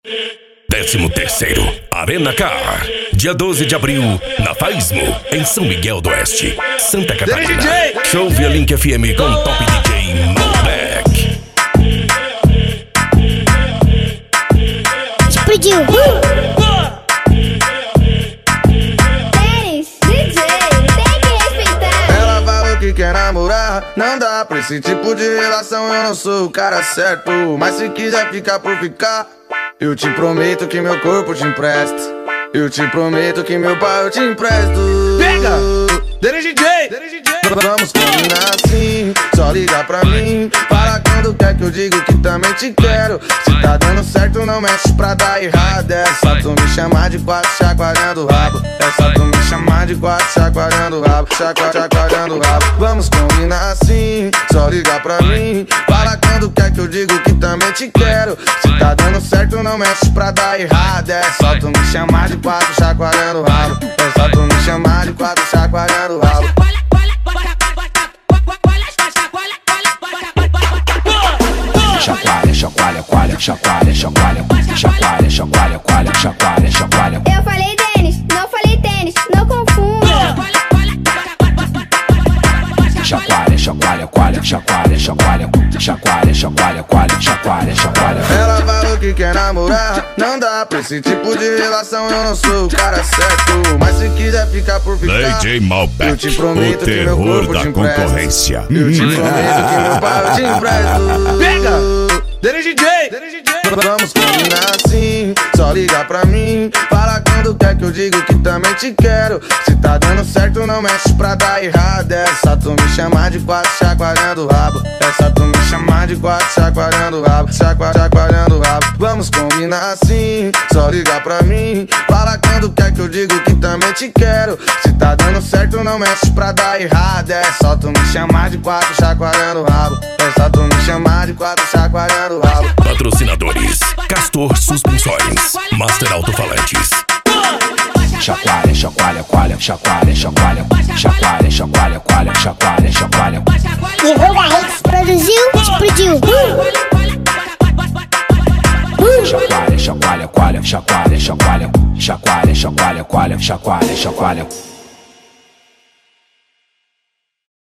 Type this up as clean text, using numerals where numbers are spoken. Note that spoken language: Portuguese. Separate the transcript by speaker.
Speaker 1: 13º Arena Car, dia 12 de abril, na Faismo, em São Miguel do Oeste, Santa Catarina. Show via Link FM com Top DJ Malbec.
Speaker 2: Explodiu. Tênis, DJ, tem que respeitar.
Speaker 3: Ela falou que quer namorar, não dá pra esse tipo de relação. Eu não sou o cara certo, mas se quiser ficar por ficar, eu te prometo que meu corpo te empresto. Eu te prometo que meu pai eu te empresto.
Speaker 4: Pega! DJ!
Speaker 3: Vamos combinar assim, só liga pra mim. Fala quando quer que eu digo que também te quero. Se tá dando certo não mexe pra dar errado. É só tu me chamar de quatro chacoalhando o rabo. É só tu me chamar de quatro chacoalhando o rabo. Chacoalhando o rabo. Vamos combinar assim, só liga pra mim. Fala quando quer que eu digo que também te quero. Se tá dando certo não mexe pra dar errado. É só tu me chamar de quatro chacoalhando o rabo. É só tu me chamar de quatro chacoalhando o rabo.
Speaker 5: Chacoalha, chacoalha, coalha, chacoalha, chacoalha, chacoalha, chacoalha, coalha, chacoalha, chacoalha.
Speaker 2: Eu falei tênis, não falei tênis, não confunda.
Speaker 5: Chacoalha, chacoalha, coalha, chacoalha, chacoalha, chacoalha, chacoalha, coalha, chacoalha, chacoalha.
Speaker 3: Ela falou que quer namorar, não dá pra esse tipo de relação. Eu não sou o cara certo, mas se quiser ficar por ficar,
Speaker 1: DJ Malbec,
Speaker 3: eu te prometo
Speaker 1: o
Speaker 3: que meu
Speaker 1: terror
Speaker 3: corpo
Speaker 1: da
Speaker 3: te empresto.
Speaker 1: concorrência.
Speaker 3: Eu te prometo que meu pai eu te empresto.
Speaker 4: Pega! DJ!
Speaker 3: Vamos combinar assim, só liga pra mim. Fala quando quer que eu digo que também te quero. Se tá dando certo não mexe pra dar errado. É só tu me chamar de quatro chacoalhando o rabo. É só tu me chamar de quatro chacoalhando o rabo. Chacoalhando o rabo. Vamos combinar assim, só liga pra mim. Fala quando quer que eu digo que também te quero. Se tá dando certo não mexe pra dar errado. É só tu me chamar de quatro chacoalhando o rabo. É só tu me chamar de quatro chacoalhando o rabo.
Speaker 1: Patrocinadores: Castor Suspensórios, Master Alto-Falantes.
Speaker 5: Chacoalha, chacoalha, coalha, chacoalha, chacoalha, chacoalha, chacoalha, coalha, chacoalha, chacoalha.
Speaker 2: Divulga Hits produziu, explodiu.
Speaker 5: Chacoalha, chacoalha, coalha, chacoalha, chacoalha, chacoalha, chacoalha, coalha, chacoalha, chacoalha.